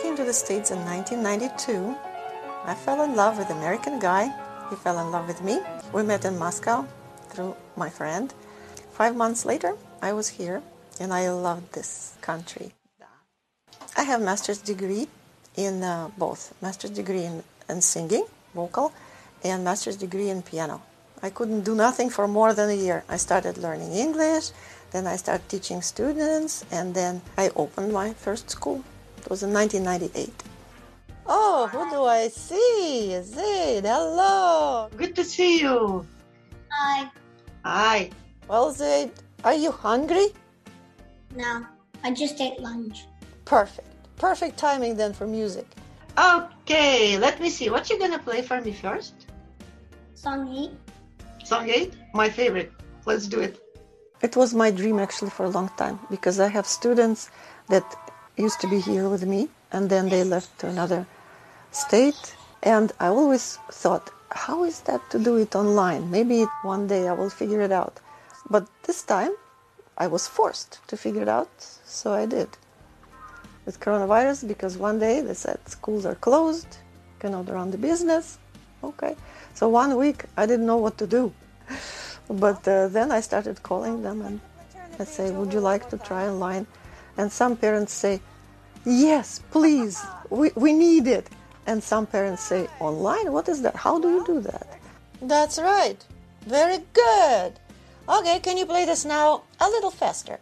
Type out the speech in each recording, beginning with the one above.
came to the States in 1992. I fell in love with an American guy. He fell in love with me. We met in Moscow through my friend. 5 months later, I was here, and I loved this country. I have master's degree in both. Master's degree in singing, vocal, and master's degree in piano. I couldn't do nothing for more than a year. I started learning English, then I started teaching students, and then I opened my first school. It was in 1998. Oh, who do I see? Zaid, hello. Good to see you. Hi. Hi. Well, Zaid, are you hungry? No, I just ate lunch. Perfect. Perfect timing then for music. Okay, let me see. What you gonna play for me first? Song 8. Song 8? My favorite. Let's do it. It was my dream actually for a long time because I have students that used to be here with me and then they left to another state. And I always thought, how is that to do it online? Maybe one day I will figure it out. But this time I was forced to figure it out, so I did. With coronavirus, because one day they said schools are closed, cannot run the business. Okay. So 1 week I didn't know what to do. But then I started calling them and I say, would you like to try online? And some parents say, yes, please, we need it. And some parents say, online? What is that? How do you do that? That's right. Very good. Okay, can you play this now a little faster?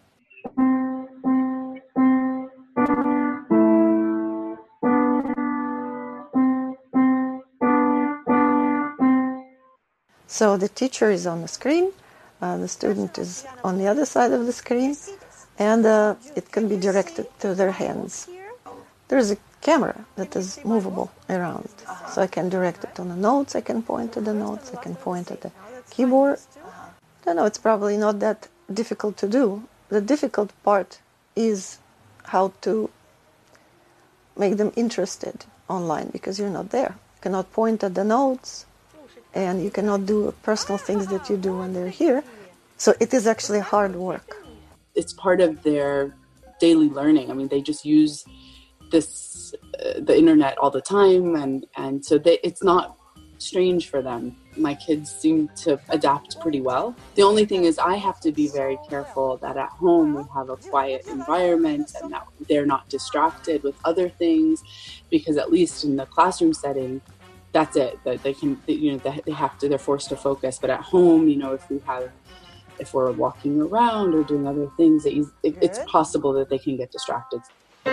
So the teacher is on the screen, the student is on the other side of the screen, and it can be directed to their hands. There's a camera that is movable around, so I can direct it on the notes, I can point to the notes, I can point at the keyboard. I don't know, it's probably not that difficult to do. The difficult part is how to make them interested online, because you're not there. You cannot point at the notes, and you cannot do personal things that you do when they're here. So it is actually hard work. It's part of their daily learning. I mean, they just use the internet all the time, and so it's not strange for them. My kids seem to adapt pretty well. The only thing is I have to be very careful that at home we have a quiet environment and that they're not distracted with other things, because at least in the classroom setting, that's it. That they can, they're forced to focus. But at home, if we're walking around or doing other things, it's possible that they can get distracted.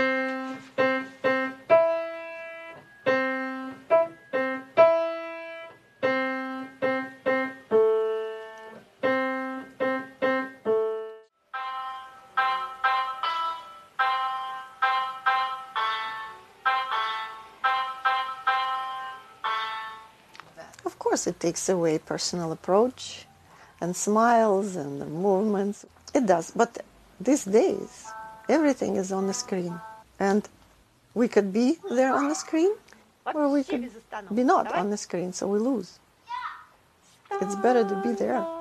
Of course, it takes away personal approach and smiles and the movements. It does, but these days, everything is on the screen. And we could be there on the screen, or we could be not on the screen, so we lose. It's better to be there.